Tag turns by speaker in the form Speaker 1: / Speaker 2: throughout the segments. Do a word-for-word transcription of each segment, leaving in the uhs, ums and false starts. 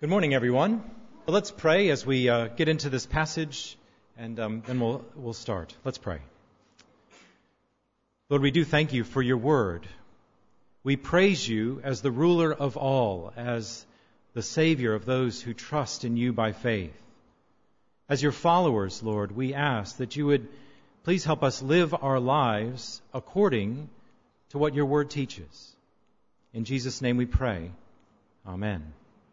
Speaker 1: Good morning, everyone. Well, let's pray as we uh, get into this passage, and um, then we'll we'll start. Let's pray. Lord, we do thank you for your word. We praise you as the ruler of all, as the Savior of those who trust in you by faith. As your followers, Lord, we ask that you would please help us live our lives according to what your word teaches. In Jesus' name we pray. Amen.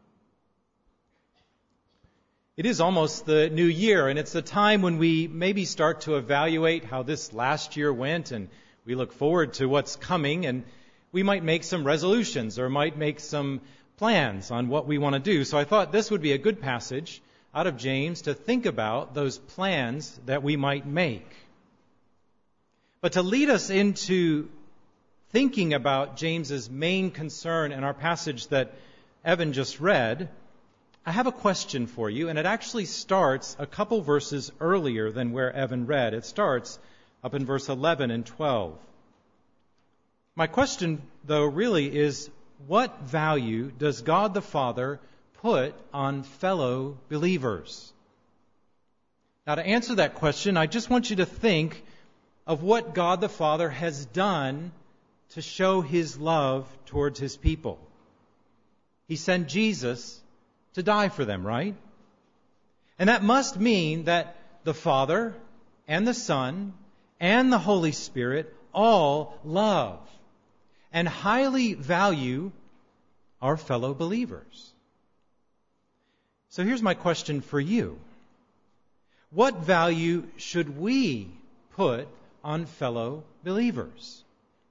Speaker 1: It is almost the new year, and it's a time when we maybe start to evaluate how this last year went, and we look forward to what's coming, and we might make some resolutions or might make some plans on what we want to do. So I thought this would be a good passage out of James to think about those plans that we might make. But to lead us into thinking about James's main concern in our passage that Evan just read, I have a question for you, and it actually starts a couple verses earlier than where Evan read. It starts up in verse eleven and twelve. My question, though, really is, what value does God the Father put on fellow believers? Now, to answer that question, I just want you to think of what God the Father has done to show his love towards his people. He sent Jesus to die for them, right? And that must mean that the Father and the Son and the Holy Spirit all love and highly value our fellow believers. So here's my question for you. What value should we put on fellow believers?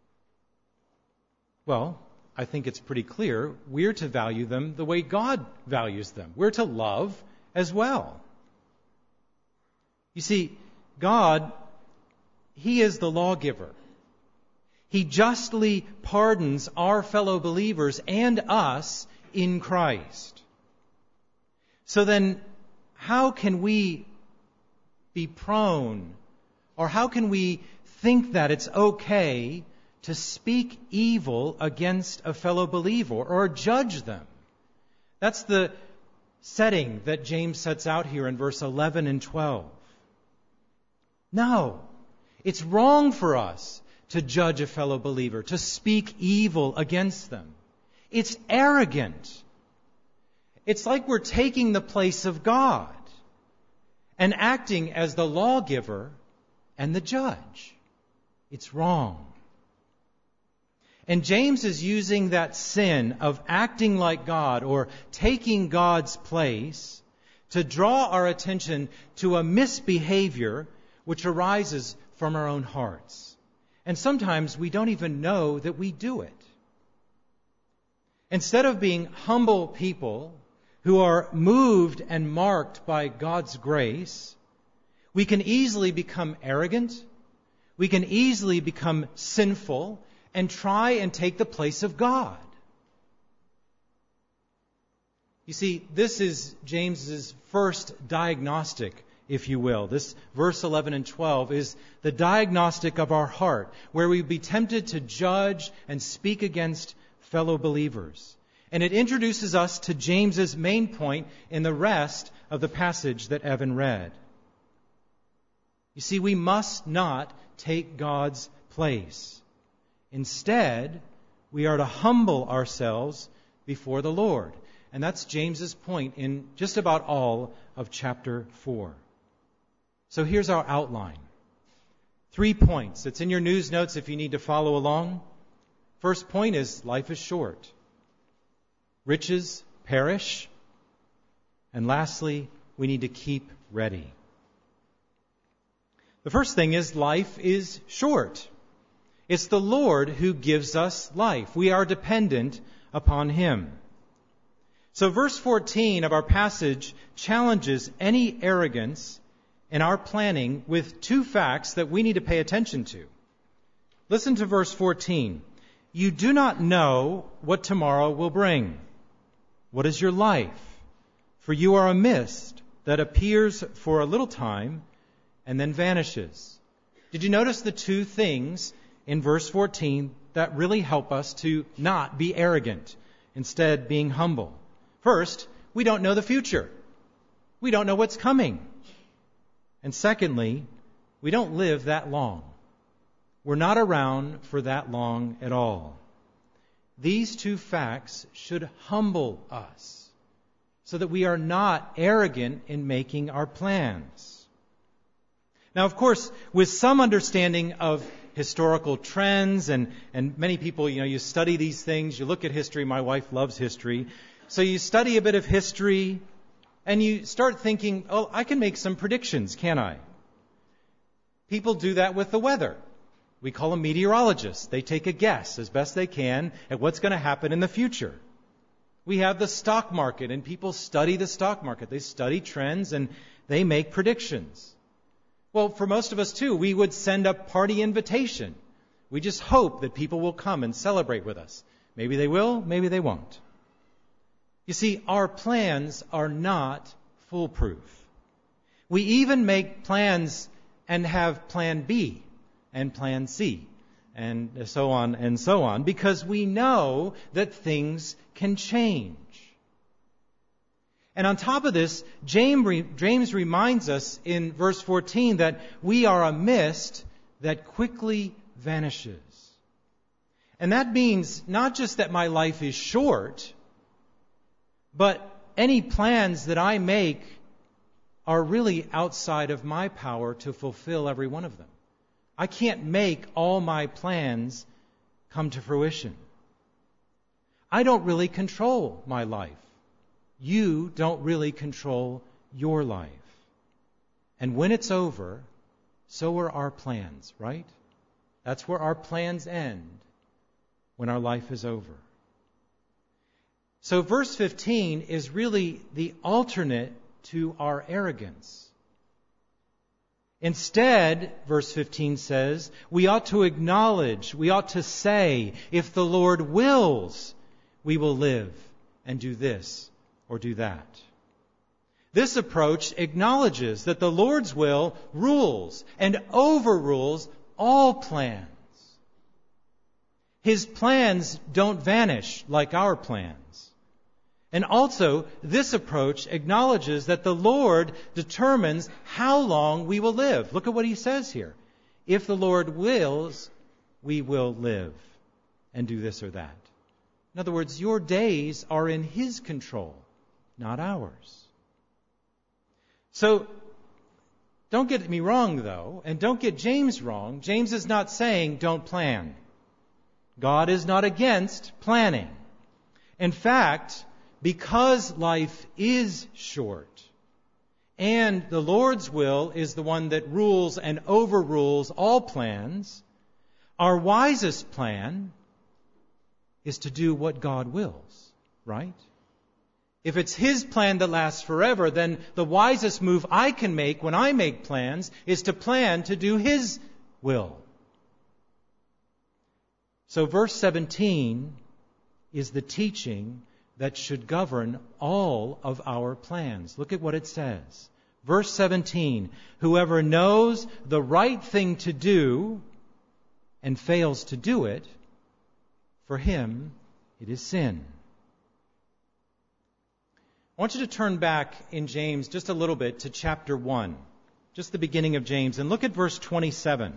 Speaker 1: Well, I think it's pretty clear we're to value them the way God values them. We're to love as well. You see, God, he is the lawgiver. He justly pardons our fellow believers and us in Christ. So then, how can we be prone, or how can we think that it's okay to speak evil against a fellow believer or judge them? That's the setting that James sets out here in verse eleven and twelve. No, it's wrong for us to judge a fellow believer, to speak evil against them. It's arrogant. It's like we're taking the place of God and acting as the lawgiver and the judge. It's wrong. And James is using that sin of acting like God or taking God's place to draw our attention to a misbehavior which arises from our own hearts. And sometimes we don't even know that we do it. Instead of being humble people who are moved and marked by God's grace, we can easily become arrogant. We can easily become sinful and try and take the place of God. You see, this is James's first diagnostic, if you will. This verse eleven and twelve is the diagnostic of our heart, where we be tempted to judge and speak against fellow believers. And it introduces us to James's main point in the rest of the passage that Evan read. You see, we must not take God's place. Instead, we are to humble ourselves before the Lord. And that's James's point in just about all of chapter four. So here's our outline. Three points. It's in your news notes if you need to follow along. First point is life is short. Riches perish. And lastly, we need to keep ready. The first thing is life is short. It's the Lord who gives us life. We are dependent upon him. So verse fourteen of our passage challenges any arrogance in our planning with two facts that we need to pay attention to. Listen to verse fourteen. You do not know what tomorrow will bring. What is your life? For you are a mist that appears for a little time and then vanishes. Did you notice the two things in verse fourteen that really help us to not be arrogant, instead being humble? First, we don't know the future. We don't know what's coming. And secondly, we don't live that long. We're not around for that long at all. These two facts should humble us so that we are not arrogant in making our plans. Now, of course, with some understanding of historical trends, and, and many people, you know, you study these things, you look at history. My wife loves history. So you study a bit of history, and you start thinking, oh, I can make some predictions, can't I? People do that with the weather. We call them meteorologists. They take a guess as best they can at what's going to happen in the future. We have the stock market, and people study the stock market. They study trends, and they make predictions. Well, for most of us, too, we would send a party invitation. We just hope that people will come and celebrate with us. Maybe they will, maybe they won't. You see, our plans are not foolproof. We even make plans and have plan B and plan C and so on and so on because we know that things can change. And on top of this, James reminds us in verse fourteen that we are a mist that quickly vanishes. And that means not just that my life is short, but any plans that I make are really outside of my power to fulfill every one of them. I can't make all my plans come to fruition. I don't really control my life. You don't really control your life. And when it's over, so are our plans, right? That's where our plans end, when our life is over. So verse fifteen is really the alternate to our arrogance. Instead, verse fifteen says, we ought to acknowledge, we ought to say, if the Lord wills, we will live and do this or do that. This approach acknowledges that the Lord's will rules and overrules all plans. His plans don't vanish like our plans. And also, this approach acknowledges that the Lord determines how long we will live. Look at what he says here. If the Lord wills, we will live and do this or that. In other words, your days are in His control, not ours. So, don't get me wrong, though, and don't get James wrong. James is not saying don't plan. God is not against planning. In fact, because life is short, and the Lord's will is the one that rules and overrules all plans, our wisest plan is to do what God wills, right? If it's His plan that lasts forever, then the wisest move I can make when I make plans is to plan to do His will. So verse seventeen is the teaching that should govern all of our plans. Look at what it says. Verse seventeen, whoever knows the right thing to do and fails to do it, for him it is sin. I want you to turn back in James just a little bit to chapter one, just the beginning of James, and look at verse twenty-seven.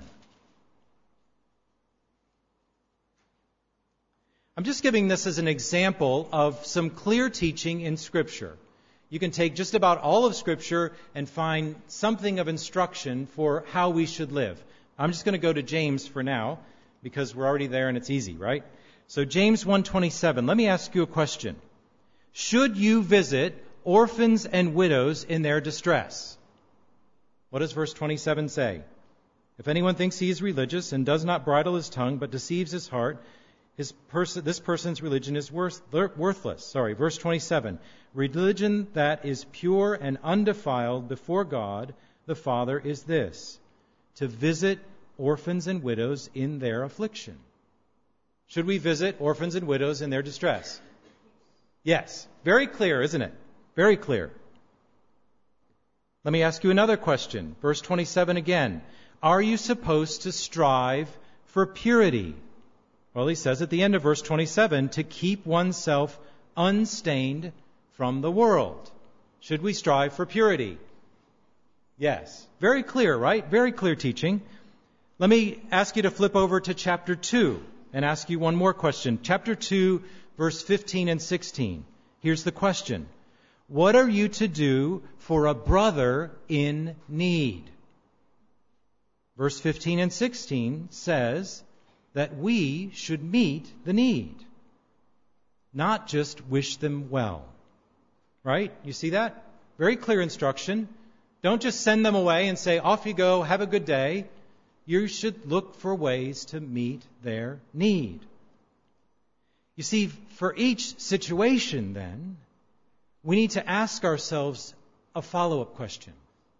Speaker 1: I'm just giving this as an example of some clear teaching in Scripture. You can take just about all of Scripture and find something of instruction for how we should live. I'm just going to go to James for now, because we're already there and it's easy, right? So James one twenty-seven, let me ask you a question. Should you visit orphans and widows in their distress? What does verse twenty-seven say? If anyone thinks he is religious and does not bridle his tongue but deceives his heart, His person, this person's religion is worth, worthless. Sorry, verse twenty-seven. Religion that is pure and undefiled before God, the Father, is this: to visit orphans and widows in their affliction. Should we visit orphans and widows in their distress? Yes. Very clear, isn't it? Very clear. Let me ask you another question. Verse twenty-seven again. Are you supposed to strive for purity? Well, he says at the end of verse twenty-seven, to keep oneself unstained from the world. Should we strive for purity? Yes. Very clear, right? Very clear teaching. Let me ask you to flip over to chapter two and ask you one more question. Chapter two, verse fifteen and sixteen. Here's the question. What are you to do for a brother in need? Verse fifteen and sixteen says that we should meet the need, not just wish them well. Right? You see that? Very clear instruction. Don't just send them away and say, off you go, have a good day. You should look for ways to meet their need. You see, for each situation then, we need to ask ourselves a follow-up question.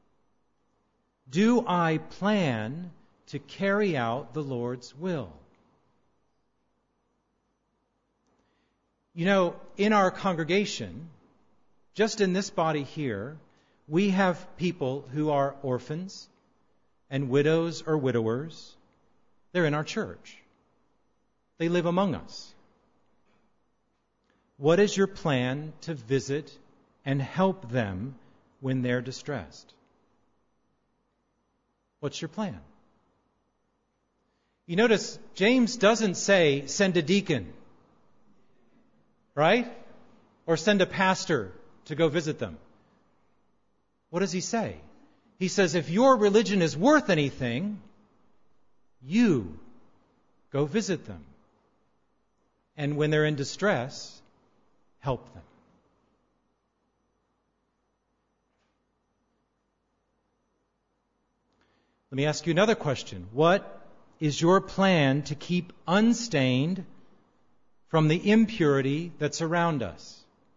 Speaker 1: Do I plan to carry out the Lord's will? You know, in our congregation, just in this body here, we have people who are orphans and widows or widowers. They're in our church. They live among us. What is your plan to visit and help them when they're distressed? What's your plan? You notice James doesn't say send a deacon, right? Or send a pastor to go visit them. What does he say? He says, if your religion is worth anything, you go visit them. And when they're in distress, help them. Let me ask you another question. What is your plan to keep unstained from the impurity that's around us?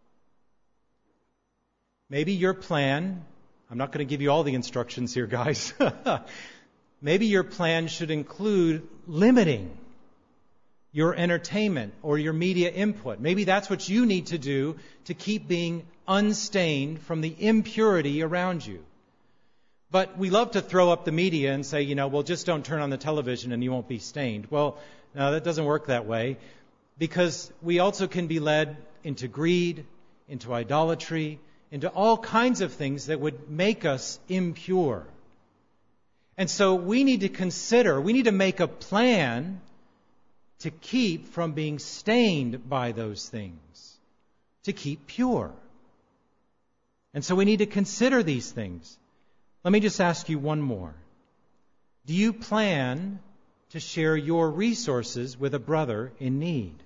Speaker 1: Maybe your plan, I'm not going to give you all the instructions here, guys. Maybe your plan should include limiting your entertainment or your media input. Maybe that's what you need to do to keep being unstained from the impurity around you. But we love to throw up the media and say, you know, well, just don't turn on the television and you won't be stained. Well, no, that doesn't work that way, because we also can be led into greed, into idolatry, into all kinds of things that would make us impure. And so we need to consider, we need to make a plan to keep from being stained by those things, to keep pure. And so we need to consider these things. Let me just ask you one more. Do you plan to share your resources with a brother in need?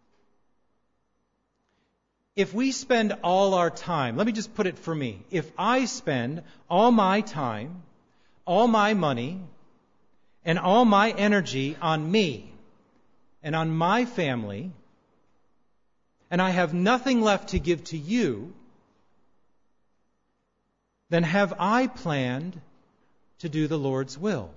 Speaker 1: If we spend all our time, let me just put it for me. If I spend all my time, all my money, and all my energy on me and on my family, and I have nothing left to give to you, then have I planned to do the Lord's will?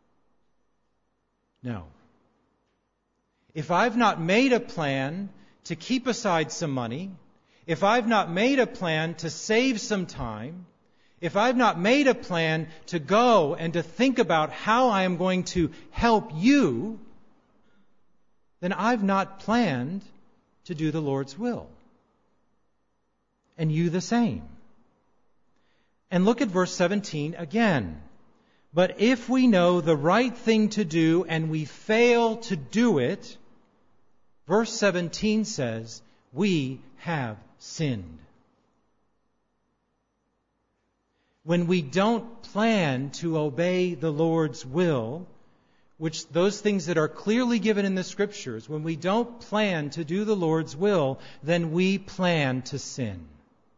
Speaker 1: No. If I've not made a plan to keep aside some money, if I've not made a plan to save some time, if I've not made a plan to go and to think about how I am going to help you, then I've not planned to do the Lord's will. And you the same. And look at verse seventeen again. But if we know the right thing to do and we fail to do it, verse seventeen says, we have sinned. When we don't plan to obey the Lord's will, which those things that are clearly given in the Scriptures, when we don't plan to do the Lord's will, then we plan to sin.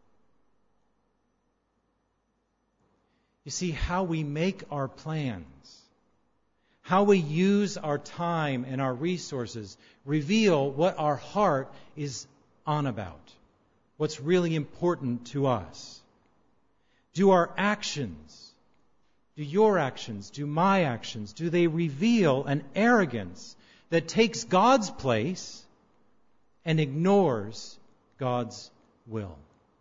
Speaker 1: You see, how we make our plans, how we use our time and our resources, reveal what our heart is on about, what's really important to us. Do our actions, do your actions, do my actions, do they reveal an arrogance that takes God's place and ignores God's will?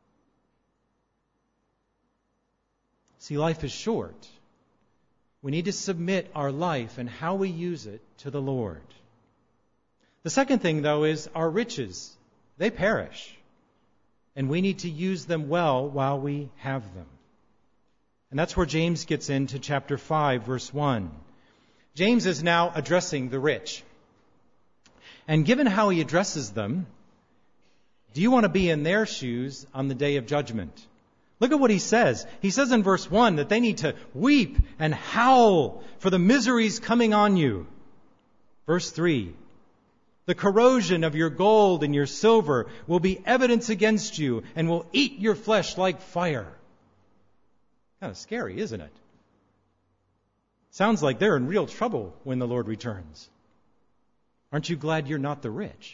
Speaker 1: See, life is short. We need to submit our life and how we use it to the Lord. The second thing, though, is our riches. They perish. and we need to use them well while we have them. And that's where James gets into chapter five, verse one. James is now addressing the rich. And given how he addresses them, do you want to be in their shoes on the day of judgment? Look at what he says. He says in verse one that they need to weep and howl for the miseries coming on you. Verse three, the corrosion of your gold and your silver will be evidence against you and will eat your flesh like fire. Kind of scary, isn't it? Sounds like they're in real trouble when the Lord returns. Aren't you glad you're not the rich?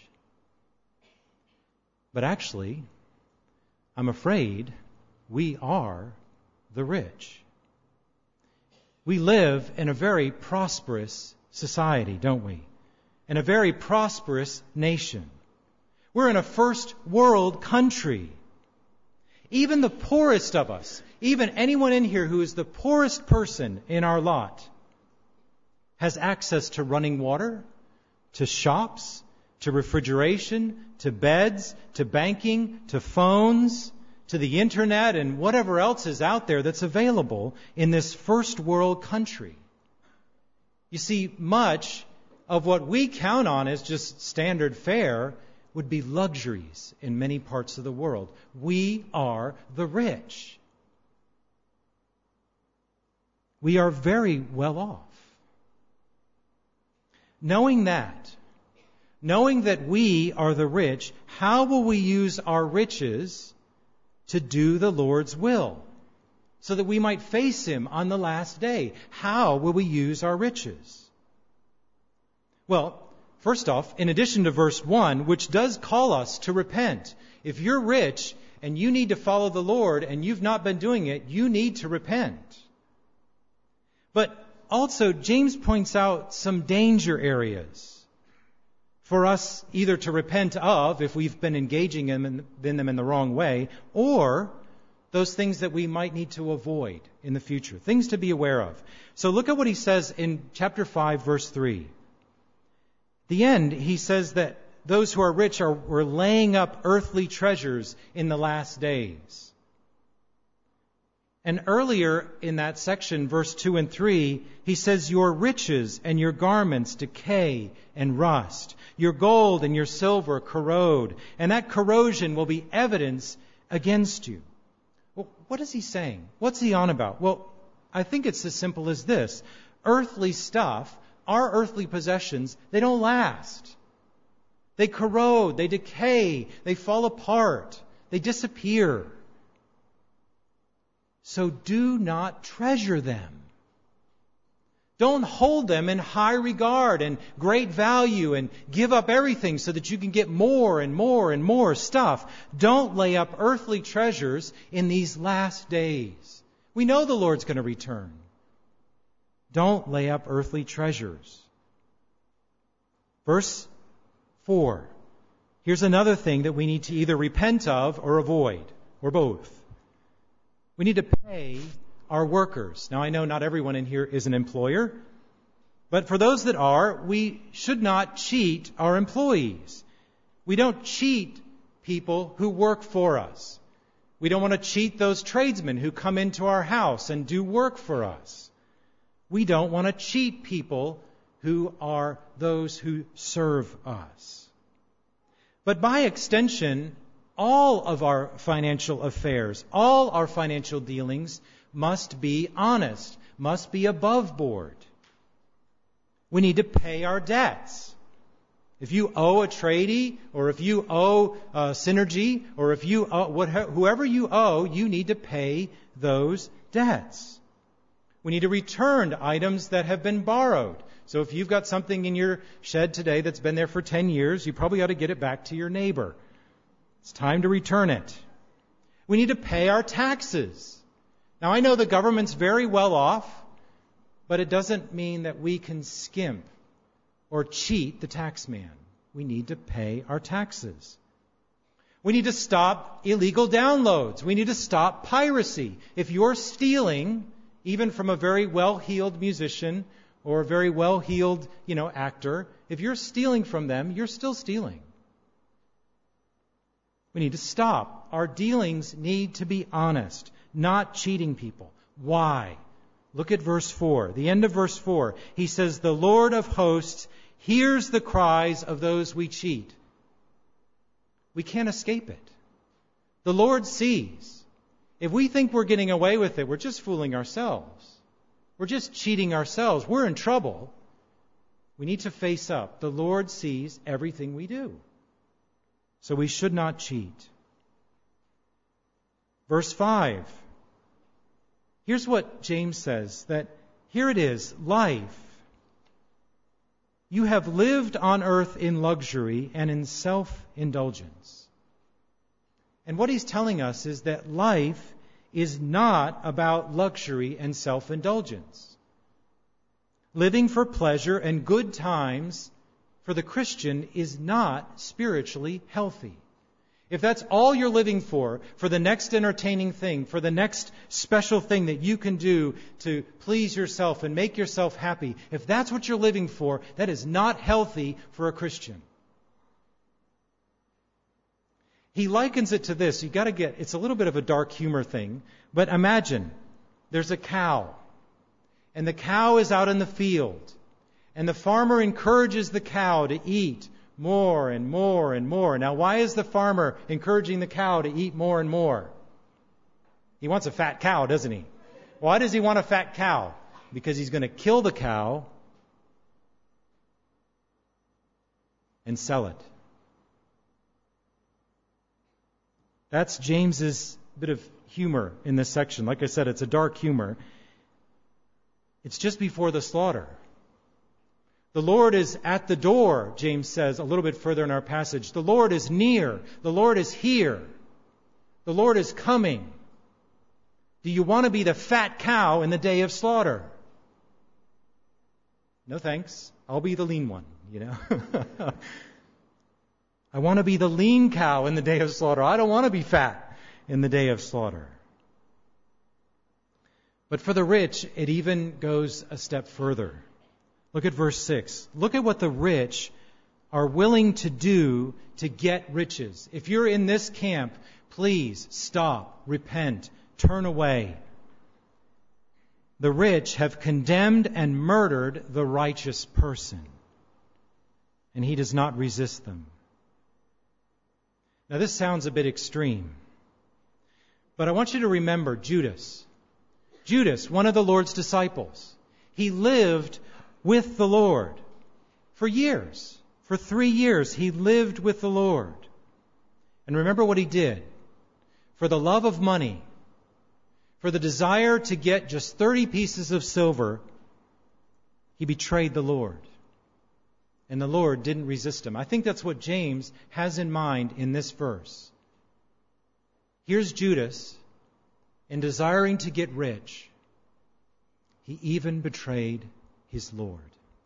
Speaker 1: But actually, I'm afraid we are the rich. We live in a very prosperous society, don't we? In a very prosperous nation. We're in a first world country. Even the poorest of us, even anyone in here who is the poorest person in our lot, has access to running water, to shops, to refrigeration, to beds, to banking, to phones, to the internet, and whatever else is out there that's available in this first world country. You see, much of what we count on as just standard fare would be luxuries in many parts of the world. We are the rich. We are very well off. Knowing that, knowing that we are the rich, how will we use our riches to do the Lord's will so that we might face Him on the last day? How will we use our riches? Well, first off, in addition to verse one, which does call us to repent, if you're rich and you need to follow the Lord and you've not been doing it, you need to repent. But also, James points out some danger areas for us either to repent of if we've been engaging in, in them in the wrong way, or those things that we might need to avoid in the future, things to be aware of. So look at what he says in chapter five, verse three. The end, he says that those who are rich are were laying up earthly treasures in the last days. And earlier in that section, verse two and three, he says, your riches and your garments decay and rust. Your gold and your silver corrode. And that corrosion will be evidence against you. Well, what is he saying? What's he on about? Well, I think it's as simple as this. Earthly stuff, our earthly possessions, they don't last. They corrode, they decay, they fall apart, they disappear. So do not treasure them. Don't hold them in high regard and great value and give up everything so that you can get more and more and more stuff. Don't lay up earthly treasures in these last days. We know the Lord's going to return. Don't lay up earthly treasures. Verse four. Here's another thing that we need to either repent of or avoid, or both. We need to pay our workers. Now, I know not everyone in here is an employer, but for those that are, we should not cheat our employees. We don't cheat people who work for us. We don't want to cheat those tradesmen who come into our house and do work for us. We don't want to cheat people who are those who serve us. But by extension, all of our financial affairs, all our financial dealings must be honest, must be above board. We need to pay our debts. If you owe a tradie, or if you owe a Synergy, or if you owe, whatever, whoever you owe, you need to pay those debts. We need to return items that have been borrowed. So if you've got something in your shed today that's been there for ten years, you probably ought to get it back to your neighbor. It's time to return it. We need to pay our taxes. Now, I know the government's very well off, but it doesn't mean that we can skimp or cheat the tax man. We need to pay our taxes. We need to stop illegal downloads. We need to stop piracy. If you're stealing, even from a very well-heeled musician or a very well-heeled, you know, actor, if you're stealing from them, you're still stealing. We need to stop. Our dealings need to be honest, not cheating people. Why? Look at verse four. The end of verse four. He says, the Lord of hosts hears the cries of those we cheat. We can't escape it. The Lord sees. If we think we're getting away with it, we're just fooling ourselves. We're just cheating ourselves. We're in trouble. We need to face up. The Lord sees everything we do. So we should not cheat. Verse five. Here's what James says, that here it is, life. You have lived on earth in luxury and in self-indulgence. And what he's telling us is that life is not about luxury and self-indulgence. Living for pleasure and good times for the Christian is not spiritually healthy. If that's all you're living for, for the next entertaining thing, for the next special thing that you can do to please yourself and make yourself happy, if that's what you're living for, that is not healthy for a Christian. He likens it to this. You've got to get, it's a little bit of a dark humor thing, but imagine there's a cow, and the cow is out in the field, and the farmer encourages the cow to eat more and more and more. Now, why is the farmer encouraging the cow to eat more and more? He wants a fat cow, doesn't he? Why does he want a fat cow? Because he's going to kill the cow and sell it. That's James's bit of humor in this section. Like I said, it's a dark humor. It's just before the slaughter. The Lord is at the door, James says a little bit further in our passage. The Lord is near. The Lord is here. The Lord is coming. Do you want to be the fat cow in the day of slaughter? No thanks. I'll be the lean one, you know. I want to be the lean cow in the day of slaughter. I don't want to be fat in the day of slaughter. But for the rich, it even goes a step further. Look at verse six. Look at what the rich are willing to do to get riches. If you're in this camp, please stop, repent, turn away. The rich have condemned and murdered the righteous person, and he does not resist them. Now, this sounds a bit extreme, but I want you to remember Judas. Judas, one of the Lord's disciples. He lived with the Lord for years. For three years, he lived with the Lord. And remember what he did. For the love of money, for the desire to get just thirty pieces of silver, he betrayed the Lord. And the Lord didn't resist him. I think that's what James has in mind in this verse. Here's Judas, in desiring to get rich, he even betrayed his Lord.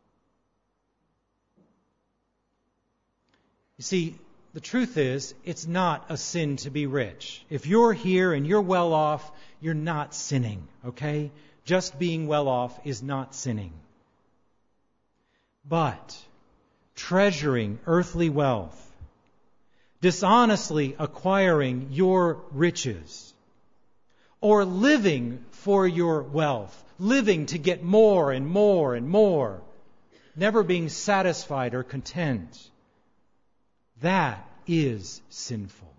Speaker 1: You see, the truth is, it's not a sin to be rich. If you're here and you're well off, you're not sinning, okay? Just being well off is not sinning. But treasuring earthly wealth, dishonestly acquiring your riches, or living for your wealth, living to get more and more and more, never being satisfied or content, that is sinful.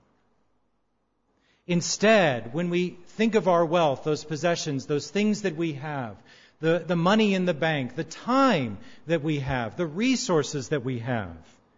Speaker 1: Instead, when we think of our wealth, those possessions, those things that we have, the, the money in the bank, the time that we have, the resources that we have,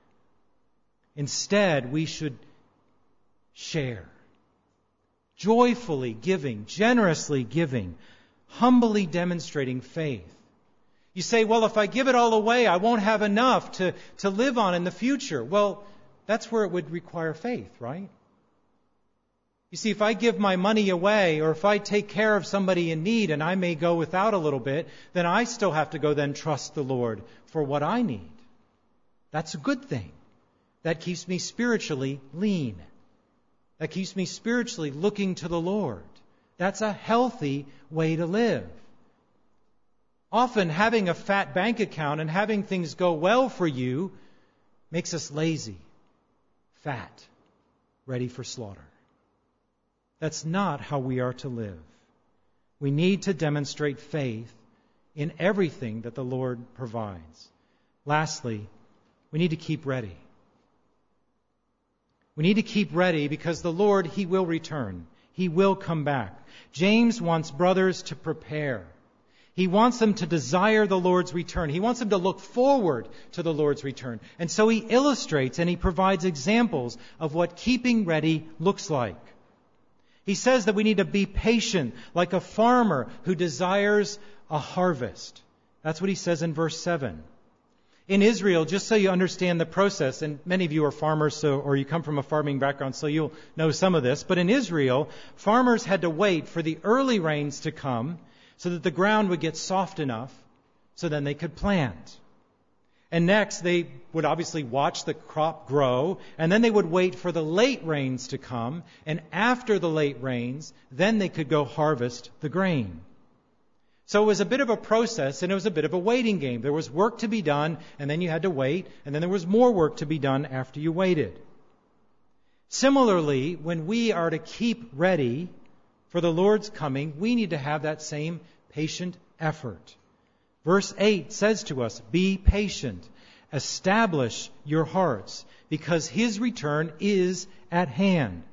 Speaker 1: instead we should share. Joyfully giving, generously giving, humbly demonstrating faith. You say, well, if I give it all away, I won't have enough to, to live on in the future. Well, that's where it would require faith, right? You see, if I give my money away, or if I take care of somebody in need and I may go without a little bit, then I still have to go then trust the Lord for what I need. That's a good thing. That keeps me spiritually lean. That keeps me spiritually looking to the Lord. That's a healthy way to live. Often having a fat bank account and having things go well for you makes us lazy, fat. ready for slaughter. That's not how we are to live. We need to demonstrate faith in everything that the Lord provides. Lastly, we need to keep ready. We need to keep ready because the Lord, He will return. He will come back. James wants brothers to prepare. He wants them to desire the Lord's return. He wants them to look forward to the Lord's return. And so he illustrates and he provides examples of what keeping ready looks like. He says that we need to be patient, like a farmer who desires a harvest. That's what he says in verse seven. In Israel, just so you understand the process, and many of you are farmers, so or you come from a farming background, so you'll know some of this, but in Israel, farmers had to wait for the early rains to come so that the ground would get soft enough so then they could plant. And next, they would obviously watch the crop grow, and then they would wait for the late rains to come, and after the late rains, then they could go harvest the grain. So it was a bit of a process, and it was a bit of a waiting game. There was work to be done, and then you had to wait, and then there was more work to be done after you waited. Similarly, when we are to keep ready for the Lord's coming, we need to have that same patient effort. Verse eight says to us, be patient, establish your hearts, because His return is at hand.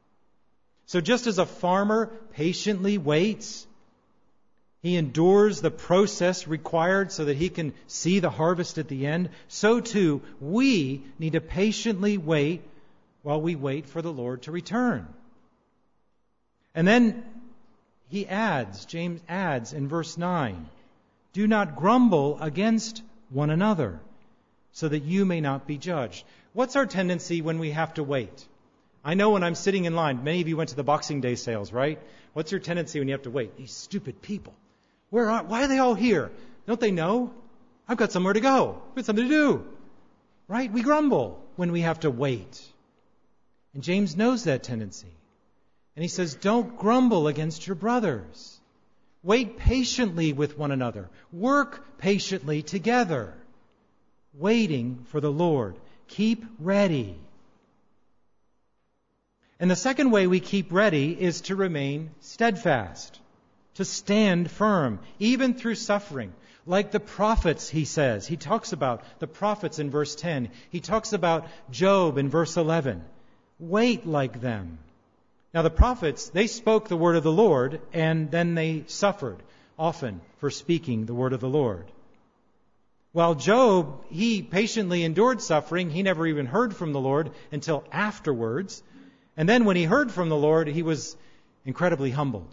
Speaker 1: So just as a farmer patiently waits, he endures the process required so that he can see the harvest at the end, so too we need to patiently wait while we wait for the Lord to return. And then he adds, James adds in verse nine, do not grumble against one another, so that you may not be judged. What's our tendency when we have to wait? I know when I'm sitting in line, many of you went to the Boxing Day sales, right? What's your tendency when you have to wait? These stupid people. Where are, why are they all here? Don't they know? I've got somewhere to go. I've got something to do. Right? We grumble when we have to wait. And James knows that tendency. And he says, don't grumble against your brothers. Wait patiently with one another. Work patiently together. Waiting for the Lord. Keep ready. And the second way we keep ready is to remain steadfast. To stand firm, even through suffering. Like the prophets, he says. He talks about the prophets in verse ten. He talks about Job in verse eleven. Wait like them. Now the prophets, they spoke the word of the Lord, and then they suffered, often, for speaking the word of the Lord. While Job, he patiently endured suffering, he never even heard from the Lord until afterwards. And then when he heard from the Lord, he was incredibly humbled.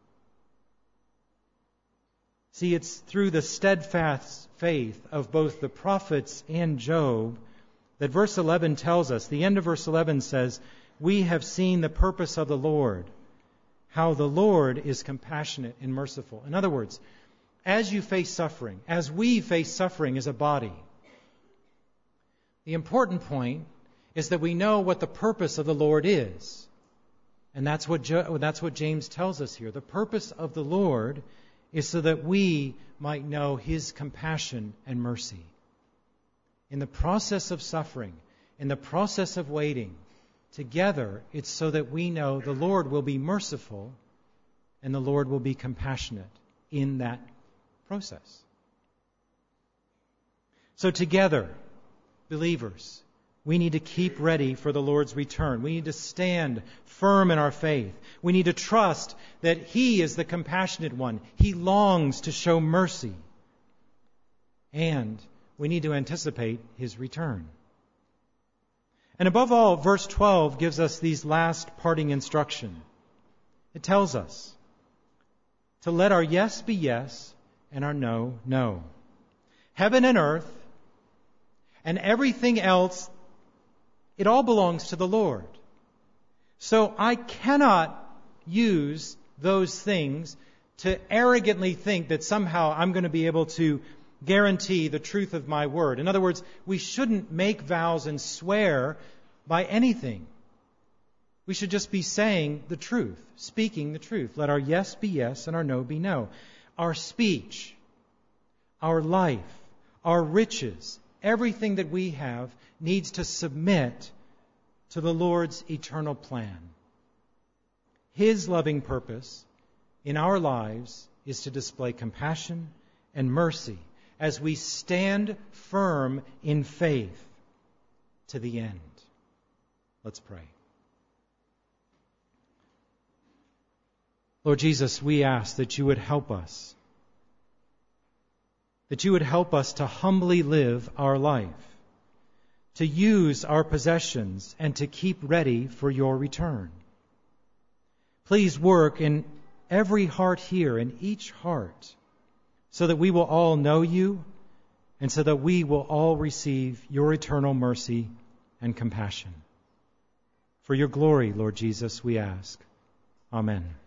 Speaker 1: See, it's through the steadfast faith of both the prophets and Job that verse eleven tells us. The end of verse eleven says, we have seen the purpose of the Lord, how the Lord is compassionate and merciful. In other words, as you face suffering, as we face suffering as a body, the important point is that we know what the purpose of the Lord is. And that's what, jo- that's what James tells us here. The purpose of the Lord is so that we might know His compassion and mercy. In the process of suffering, in the process of waiting, together, it's so that we know the Lord will be merciful and the Lord will be compassionate in that process. So together, believers, we need to keep ready for the Lord's return. We need to stand firm in our faith. We need to trust that He is the compassionate one. He longs to show mercy. And we need to anticipate His return. And above all, verse twelve gives us these last parting instruction. It tells us to let our yes be yes and our no, no. Heaven and earth and everything else, it all belongs to the Lord. So I cannot use those things to arrogantly think that somehow I'm going to be able to guarantee the truth of my word. In other words, we shouldn't make vows and swear by anything. We should just be saying the truth, speaking the truth. Let our yes be yes and our no be no. Our speech, our life, our riches, everything that we have needs to submit to the Lord's eternal plan. His loving purpose in our lives is to display compassion and mercy as we stand firm in faith to the end. Let's pray. Lord Jesus, we ask that you would help us, that you would help us to humbly live our life, to use our possessions, and to keep ready for your return. Please work in every heart here, in each heart, so that we will all know you and so that we will all receive your eternal mercy and compassion. For your glory, Lord Jesus, we ask. Amen.